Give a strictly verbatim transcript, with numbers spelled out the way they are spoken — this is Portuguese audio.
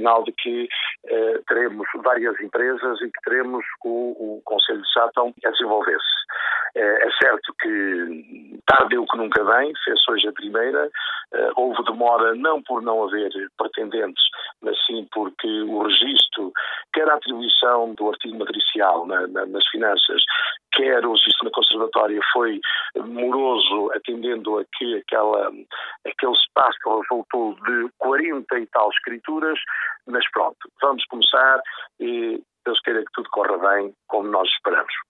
sinal de que eh, teremos várias empresas e que teremos o, o Conselho de Sátão a desenvolver-se. É certo que tarde o que nunca vem, fez hoje a primeira, houve demora não por não haver pretendentes, mas sim porque o registro, quer a atribuição do artigo matricial na, na, nas finanças, quer o registro na conservatória foi moroso, atendendo a que aquela, aquele espaço que resultou de quarenta e tal escrituras, mas pronto, vamos começar e Deus queira que tudo corra bem como nós esperamos.